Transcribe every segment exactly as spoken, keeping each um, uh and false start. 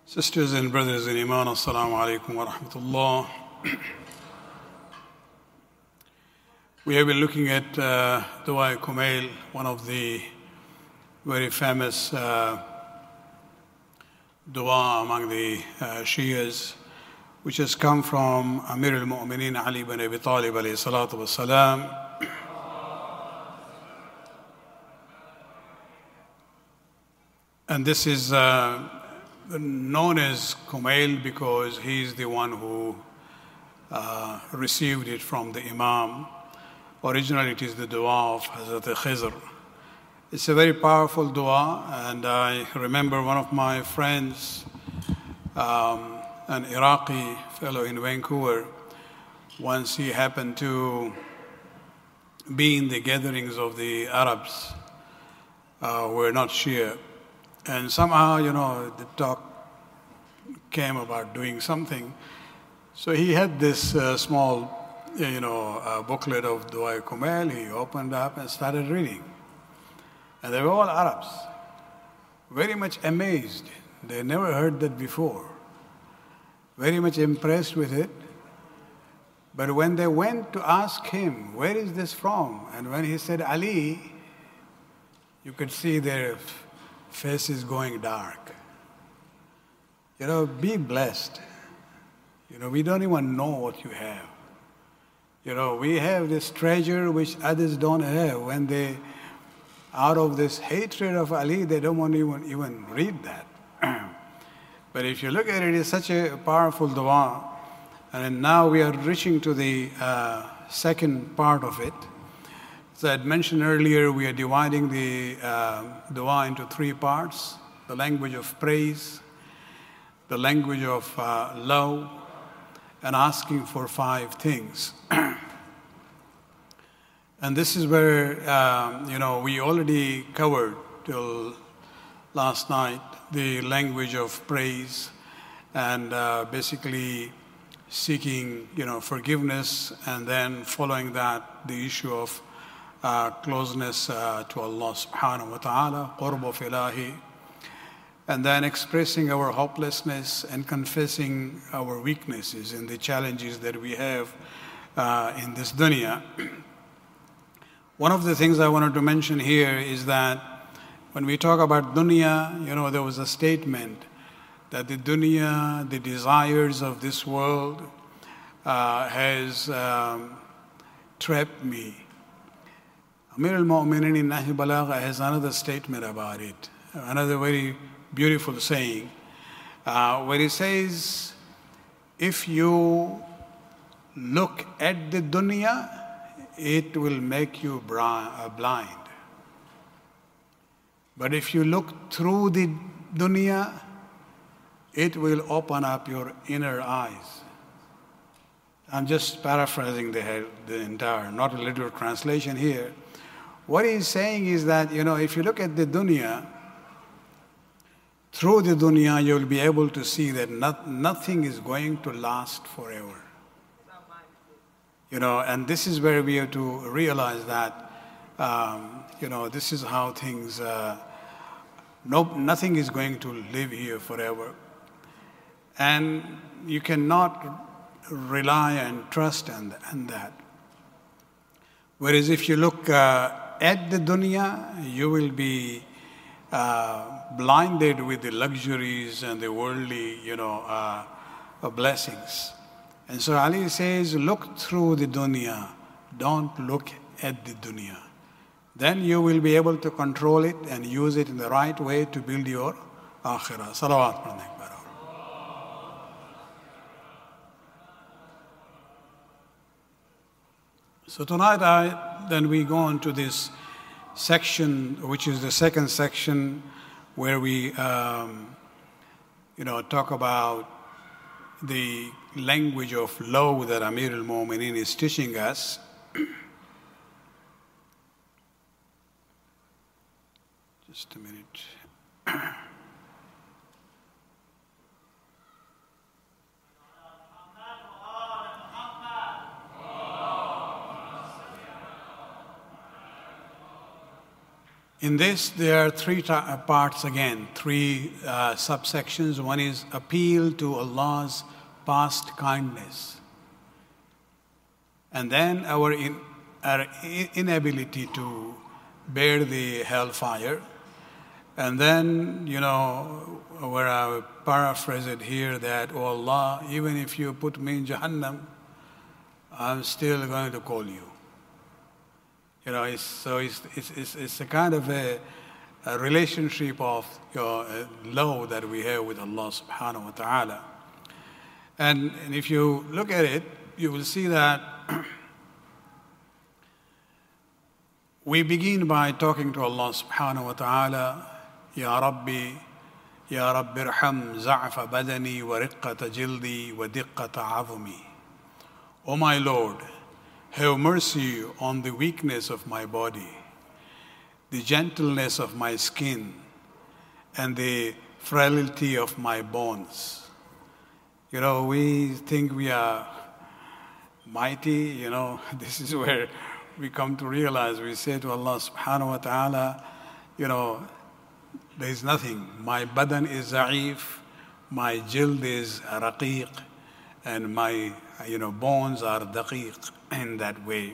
Sisters and brothers in Iman, Assalamu alaikum wa rahmatullah. We have been looking at uh, Dua Kumail, one of the very famous uh, dua among the uh, Shias, which has come from Amir al-Mu'mineen Ali ibn Abi Talib alayhi salatu wa salam. And this is uh, known as Kumail because he is the one who uh, received it from the Imam. Originally it is the dua of Hazrat Khizr. It's a very powerful dua, and I remember one of my friends, um, an Iraqi fellow in Vancouver, once he happened to be in the gatherings of the Arabs uh, who were not Shia. And somehow, you know, the talk came about doing something. So he had this uh, small, you know, uh, booklet of Dua Kumail. He opened up and started reading. And they were all Arabs, very much amazed. They never heard that before. Very much impressed with it. But when they went to ask him, where is this from? And when he said Ali, you could see their faces going dark. You know, be blessed. You know, we don't even know what you have. You know, we have this treasure which others don't have. When they, out of this hatred of Ali, they don't want to even, even read that. But if you look at it, it's such a powerful dua. And now we are reaching to the uh, second part of it. So I had mentioned earlier, we are dividing the uh, dua into three parts: the language of praise, the language of uh, love, and asking for five things. And this is where, uh, you know, we already covered till last night the language of praise and uh, basically seeking, you know, forgiveness, and then following that, the issue of Uh, closeness uh, to Allah subhanahu wa ta'ala, qurbu filahi, and then expressing our hopelessness and confessing our weaknesses and the challenges that we have uh, in this dunya. One of the things I wanted to mention here is that when we talk about dunya, you know, there was a statement that the dunya, the desires of this world uh, has um, trapped me. Amir al-Mu'mineen in Nahj Balagha has another statement about it, another very beautiful saying, uh, where he says, if you look at the dunya, it will make you blind. But if you look through the dunya, it will open up your inner eyes. I'm just paraphrasing the, the entire, not a literal translation here. What he's saying is that, you know, if you look at the dunya, through the dunya, you'll be able to see that not, nothing is going to last forever. You know, and this is where we have to realize that, um, you know, this is how things, uh, no, nothing is going to live here forever. And you cannot rely and trust on, on that. Whereas if you look uh, at the dunya, you will be uh, blinded with the luxuries and the worldly, you know, uh, uh, blessings. And so Ali says, look through the dunya, don't look at the dunya. Then you will be able to control it and use it in the right way to build your akhirah. Salawat. So tonight, I, then we go on to this section, which is the second section, where we, um, you know, talk about the language of love that Amir al-Mu'mineen is teaching us. Just a minute. In this, there are three ta- parts again, three uh, subsections. One is appeal to Allah's past kindness. And then our, in, our inability to bear the hellfire. And then, you know, where I paraphrase it here that, oh Allah, even if you put me in Jahannam, I'm still going to call you. You know, it's, so it's, it's, it's, it's a kind of a, a relationship of your uh, love that we have with Allah subhanahu wa ta'ala. And, and if you look at it, you will see that we begin by talking to Allah subhanahu wa ta'ala, Ya Rabbi, Ya Rabbi irham za'fa badani wa riqqata jildi wa diqqata azumi. O my Lord, have mercy on the weakness of my body, the gentleness of my skin, and the frailty of my bones. You know, we think we are mighty, you know, this is where we come to realize, we say to Allah subhanahu wa ta'ala, you know, there is nothing. My badan is za'if, my jild is raqiq, and my, you know, bones are daqiq in that way.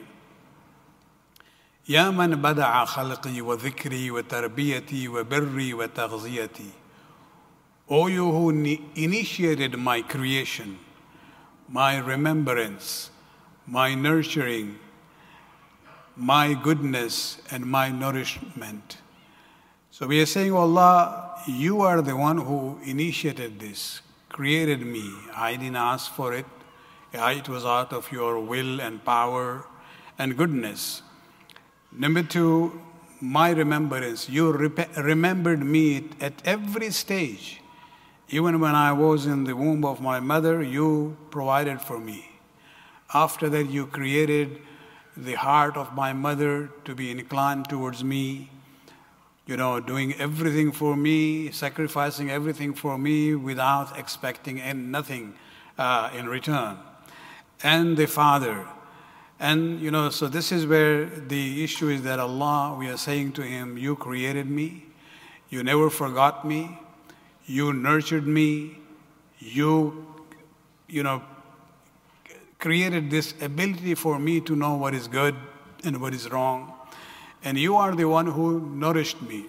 Ya man bada'a khalqi wa dhikri wa tarbiyati wa birri wa taghziyati. O you who initiated my creation, my remembrance, my nurturing, my goodness and my nourishment. So we are saying, oh Allah, you are the one who initiated this, created me. I didn't ask for it. It was out of your will and power and goodness. Number two, my remembrance. You rep- remembered me at every stage. Even when I was in the womb of my mother, you provided for me. After that, you created the heart of my mother to be inclined towards me, you know, doing everything for me, sacrificing everything for me without expecting nothing uh, in return. And the Father. And, you know, so this is where the issue is that Allah, we are saying to Him, you created me, you never forgot me, you nurtured me, you, you know, created this ability for me to know what is good and what is wrong. And you are the one who nourished me.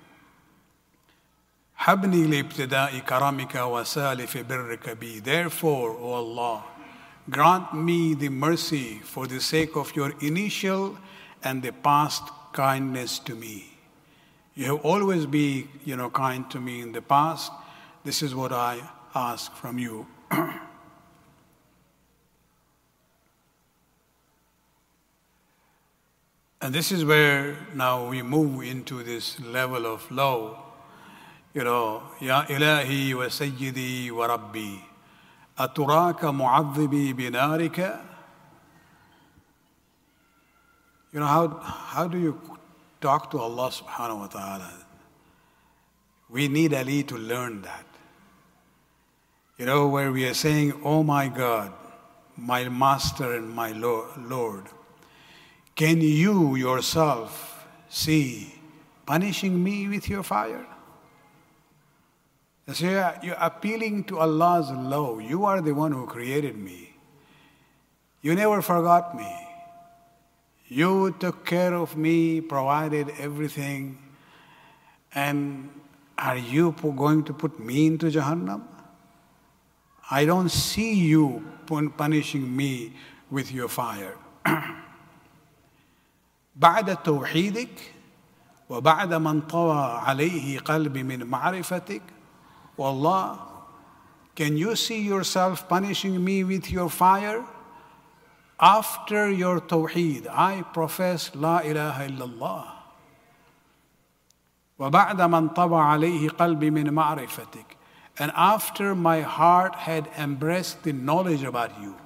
Habni liibtida'i karamika wa salif birrika bi. Therefore, O Allah, grant me the mercy for the sake of your initial and the past kindness to me. You have always been, you know, kind to me in the past. This is what I ask from you. And this is where now we move into this level of love. You know, Ya Ilahi wa Sayyidi wa Rabbi, Aturaka mu'adhibi binarika. You know, how, how do you talk to Allah subhanahu wa ta'ala? We need Ali to learn that. You know, where we are saying, oh my God, my Master and my Lord, can you yourself see punishing me with your fire? So you're, you're appealing to Allah's love. You are the one who created me. You never forgot me. You took care of me, provided everything. And are you going to put me into Jahannam? I don't see you punishing me with your fire. بعد توحيدك وبعد من طوى عليه قلبي من معرفتك. Wallah, can you see yourself punishing me with your fire? After your tawheed, I profess La ilaha illallah. وبعد من طوى عليه قلبي من معرفتك. And after my heart had embraced the knowledge about you.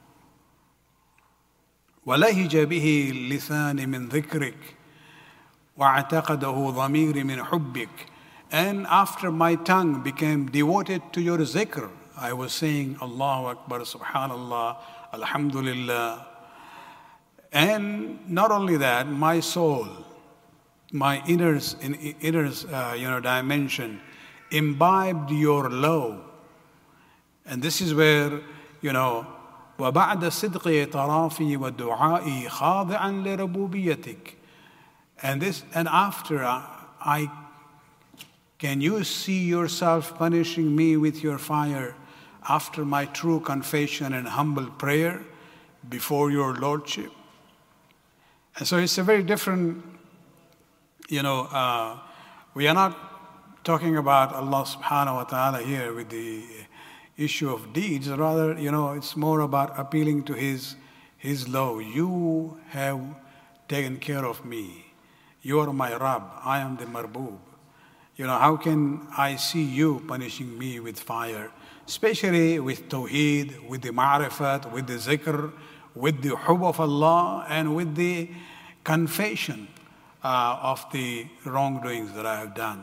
ولهج به اللسان من ذكرك واعتقده ضميري من حبك. And after my tongue became devoted to your zikr, I was saying Allahu Akbar, Subhanallah, Alhamdulillah. And not only that, my soul my inner, in, inner uh, you know, dimension imbibed your law. And this is where, you know, وَبَعْدَ صِدْقِ طَرَافِي وَدُعَائِي خَاضِعًا لِرَبُوبِيَّتِكَ. And this, and after I, I, can you see yourself punishing me with your fire after my true confession and humble prayer before your Lordship? And so it's a very different, you know, uh, we are not talking about Allah subhanahu wa ta'ala here with the issue of deeds. Rather, you know, it's more about appealing to His, His law. You have taken care of me. You are my Rabb. I am the Marboob. You know, how can I see you punishing me with fire? Especially with Tawheed, with the Ma'rifat, with the Zikr, with the Hub of Allah, and with the confession uh, of the wrongdoings that I have done.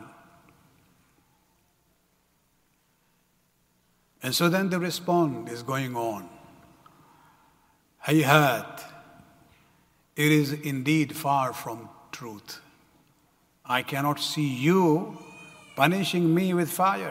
And so then the response is going on. Hayhat, it is indeed far from truth. I cannot see you punishing me with fire.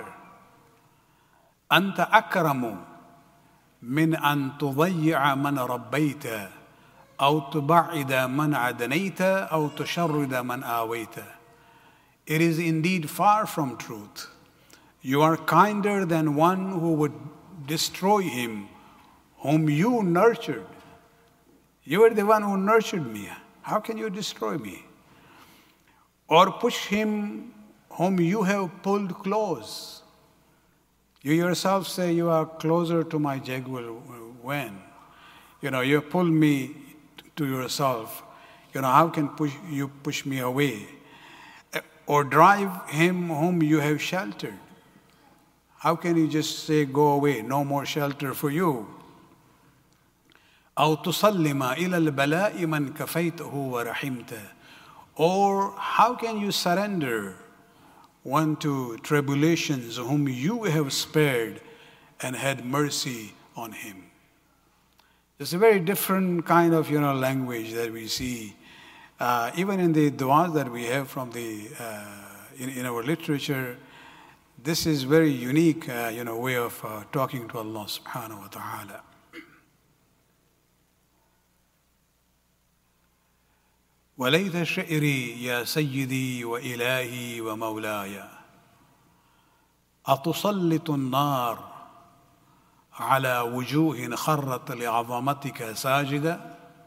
Anta akramu min an tudayya man rabbayta aw tuba'ida man adanayta aw tusharrida man awayta. It is indeed far from truth. You are kinder than one who would destroy him whom you nurtured. You are the one who nurtured me. How can you destroy me? Or push him whom you have pulled close. You yourself say you are closer to my jugular when? You know, you pull me to yourself. You know, how can push, you push me away? Or drive him whom you have sheltered. How can you just say, go away, no more shelter for you? أو تسلم إلى البلاء من كفيته ورحمته. Or how can you surrender one to tribulations whom you have spared and had mercy on him? It's a very different kind of, you know, language that we see. Uh, even in the du'as that we have from the, uh, in, in our literature, this is very unique, uh, you know, way of uh, talking to Allah subhanahu wa ta'ala. وليت شعري يا سيدي وإلهي ومولاي أتسلط النار على وجوه خرت لعظمتك ساجدة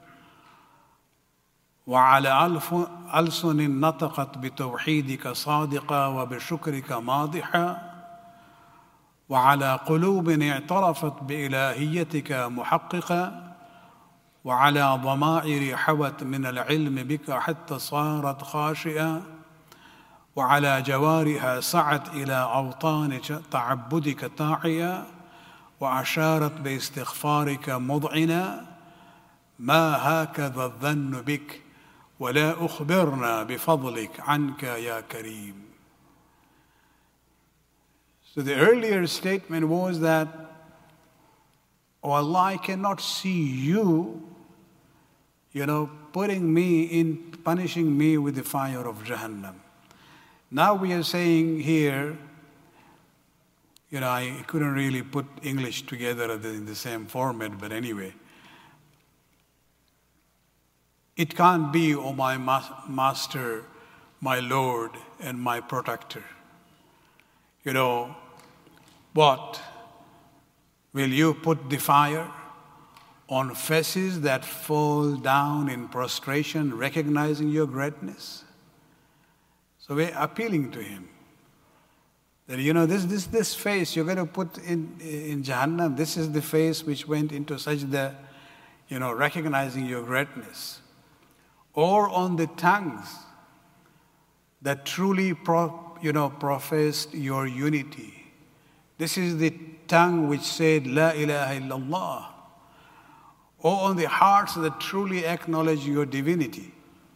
وعلى ألف ألسن نطقت بتوحيدك صادقة وبشكرك ماضحة وعلى قلوب اعترفت بإلهيتك محققة وعلى ضمائر حوت من العلم بك حتى صارت خاشئة وعلى جوارها سعت إلى أوطان تعبدك طاعية وأشارت باستغفارك مضعنة ما هكذا الظن بك ولا أخبرنا بفضلك عنك يا كريم. So the earlier statement was that, oh Allah, I cannot see you, you know, putting me in, punishing me with the fire of Jahannam. Now we are saying here, you know, I couldn't really put English together in the same format, but anyway. It can't be, oh my master, my Lord, and my protector. You know, what? Will you put the fire on faces that fall down in prostration, recognizing your greatness? So we're appealing to him. That, you know, this, this, this face you're going to put in, in Jahannam, this is the face which went into sajda, you know, recognizing your greatness. Or on the tongues that truly, pro, you know, professed your unity. This is the tongue which said, La ilaha illallah. Or on the hearts that truly acknowledge your divinity.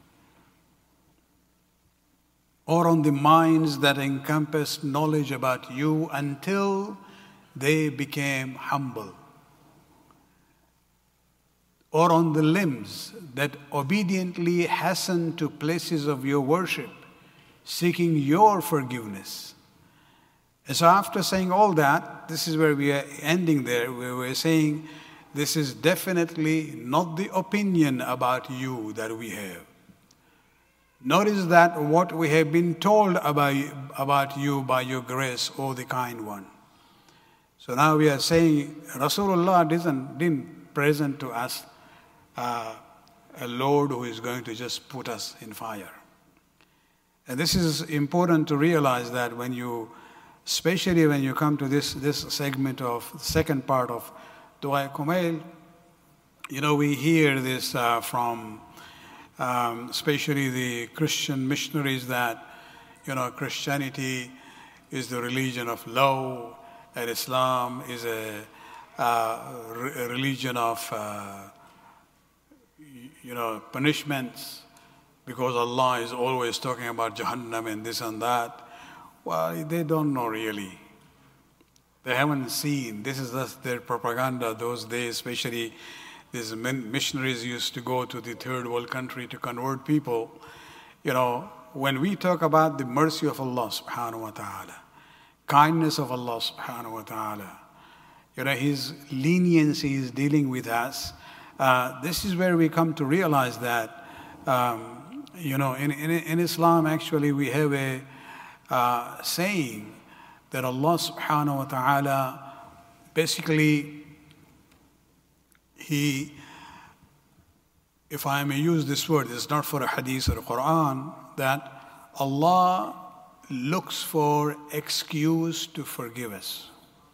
Or on the minds that encompassed knowledge about you until they became humble. or on the limbs that obediently hasten to places of your worship, seeking your forgiveness. And so after saying all that, this is where we are ending there, where we're saying this is definitely not the opinion about you that we have. Notice that what we have been told about, about you by your grace, O the kind one. So now we are saying Rasulullah didn't, didn't present to us uh, a Lord who is going to just put us in fire. And this is important to realize that when you, especially when you come to this, this segment of the second part of Dua Kumail, you know, we hear this uh, from um, especially the Christian missionaries that, you know, Christianity is the religion of law, and Islam is a, uh, a religion of, uh, you know, punishments, because Allah is always talking about Jahannam and this and that. Well, they don't know really. They haven't seen. This is just their propaganda those days, especially these missionaries used to go to the third world country to convert people. You know, when we talk about the mercy of Allah subhanahu wa ta'ala, kindness of Allah subhanahu wa ta'ala, you know, His leniency is dealing with us. Uh, this is where we come to realize that, um, you know, in, in, in Islam actually we have a uh, saying that Allah subhanahu wa ta'ala basically, He, if I may use this word, it's not for a hadith or a Quran, that Allah looks for excuse to forgive us.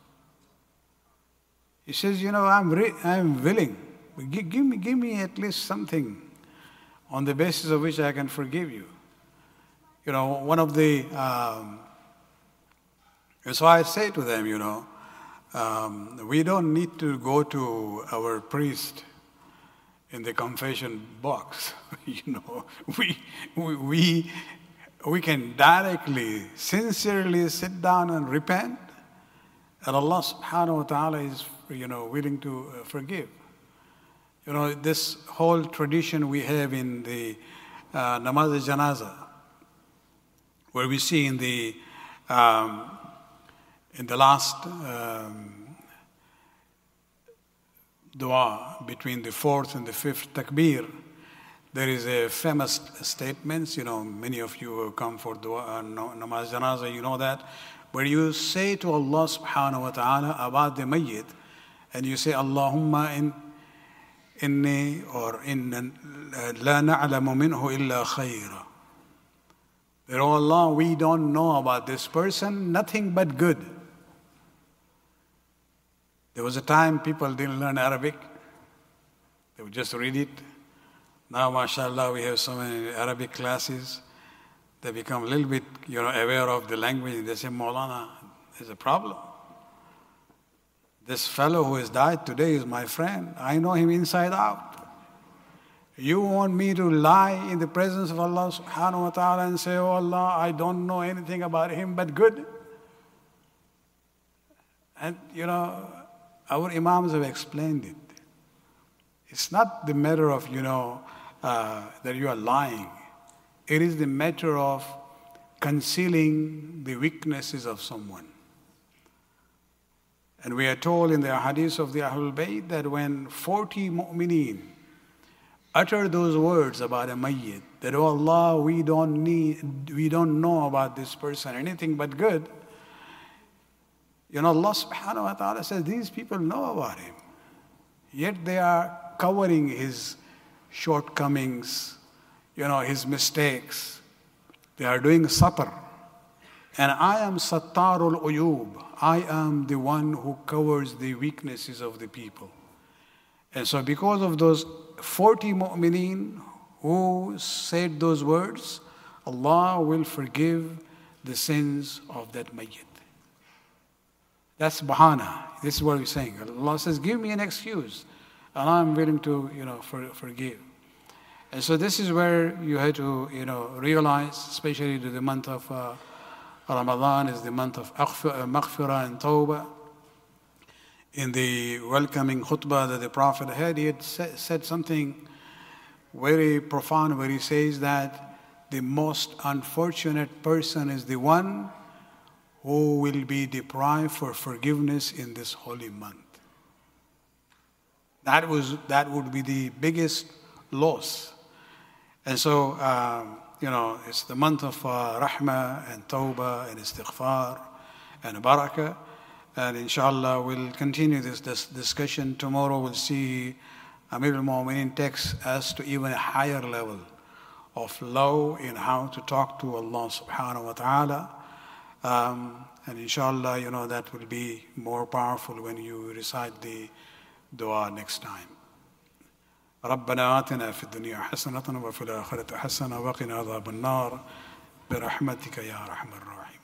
He says, you know, I'm re- I'm willing. Give, give me, give me at least something on the basis of which I can forgive you. You know, one of the, um, so I say to them, you know, um, we don't need to go to our priest in the confession box. you know, we, we, we, we can directly, sincerely sit down and repent, and Allah subhanahu wa ta'ala is, you know, willing to uh, forgive. You know, this whole tradition we have in the uh, namaz al-janaza, where we see in the um, in the last um, dua between the fourth and the fifth takbir, there is a famous statement. You know, many of you who come for dua, uh, namaz janaza, you know that, where you say to Allah subhanahu wa ta'ala about the mayyit, and you say, Allahumma in inni or inna la na'lamu minhu illa khayra. That, oh Allah, we don't know about this person nothing but good. There was a time people didn't learn Arabic. They would just read it. Now, mashallah, we have so many Arabic classes. They become a little bit, you know, aware of the language. They say, Maulana, there's a problem. This fellow who has died today is my friend. I know him inside out. You want me to lie in the presence of Allah subhanahu wa ta'ala and say, oh Allah, I don't know anything about him but good? And, you know, our Imams have explained it. It's not the matter of, you know, uh, that you are lying. It is the matter of concealing the weaknesses of someone. And we are told in the hadith of the Ahlul Bayt that when forty mu'mineen utter those words about a mayyit, that, oh Allah, we don't need, we don't know about this person anything but good, you know, Allah subhanahu wa ta'ala says these people know about him. Yet they are covering his shortcomings, you know, his mistakes. They are doing satar. And I am sattarul uyub. I am the one who covers the weaknesses of the people. And so because of those forty mu'mineen who said those words, Allah will forgive the sins of that mayyit. That's bahana. This is what we're saying. Allah says, give me an excuse, and I'm willing to, you know, for, forgive. And so this is where you have to, you know, realize, especially the month of uh, Ramadan is the month of maghfirah and tawbah. in the welcoming khutbah that the Prophet had, he had said something very profound where he says that the most unfortunate person is the one who will be deprived for forgiveness in this holy month. That was that would be the biggest loss. And so, um, you know, it's the month of uh, rahmah and tawbah and istighfar and barakah. And inshallah, we'll continue this, this discussion. Tomorrow we'll see Amir al-Mu'mineen takes us to even a higher level of love in how to talk to Allah subhanahu wa ta'ala. Um, and inshallah, you know, that will be more powerful when you recite the dua next time. ربنا آتنا في الدنيا حسنة وفي الآخرة حسنة وقنا عذاب النار برحمتك يا أرحم الراحمين.